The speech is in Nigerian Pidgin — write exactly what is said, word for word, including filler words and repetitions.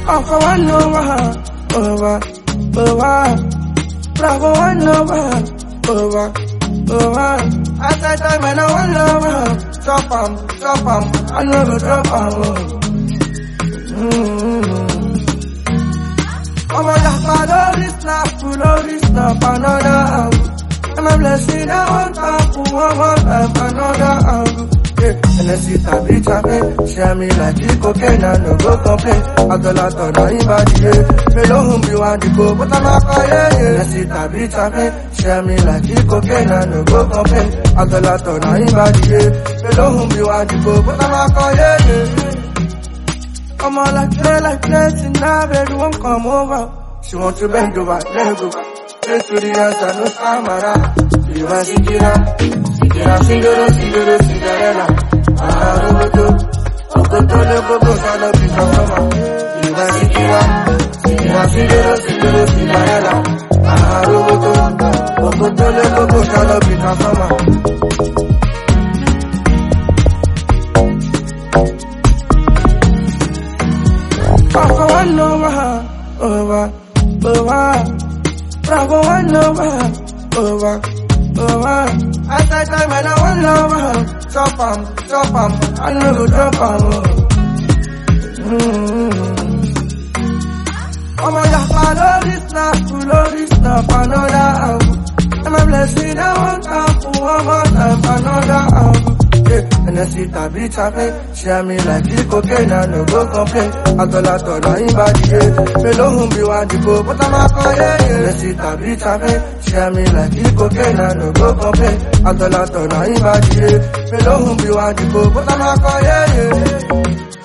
Alpha one over, over, over. Bravo one over, over, over. As I time and I one over. Chop 'em, chop 'em, I never drop 'em. I'm a lap, I don't snap, pull out this snap, another angle. I'm a blessing, I want to pull one time, another angle. Yeah, and I see that bitch I pay, share me like the cocaine, and no go complain. I do lot on anybody, yeah. Below whom you want to go, but I'm a fire, yeah. And I see that bitch I pay, share me like the cocaine, and no go complain. I do lot on anybody, yeah. Below whom you want to go, but I'm a fire, yeah. I'm all like play, like play, now baby won't come over. She want to bend over, leg over. Place to the answer, no camera. You want to see it, Sikira, Siguro, Siguro, Cinderella. Ah, Roboto, Okoto, Loboto, Salopi, Soma. You want Sikira, Sikira, Siguro, Siguro, Cinderella. Ah, Roboto, Okoto, Loboto, Salopi, Soma. Alpha one over, over, over. Bravo one over, over, over. As I time and I one over. Chop 'em, chop 'em, I never drop 'em. I'm a lap, I don't this snap, pull out this snap, another angle. I'm a blessing, I want to pull one more time, another angle. Yeah, and I see that bitch I pay, share me like the cocaine, and no go complain. I do lot on anybody, yeah. Below whom you want to go, but I'm a fire, yeah. And I see that bitch I pay, share me like the cocaine, and no go complain. I do lot on anybody, yeah. Below whom you want to go, but I'm a fire, yeah.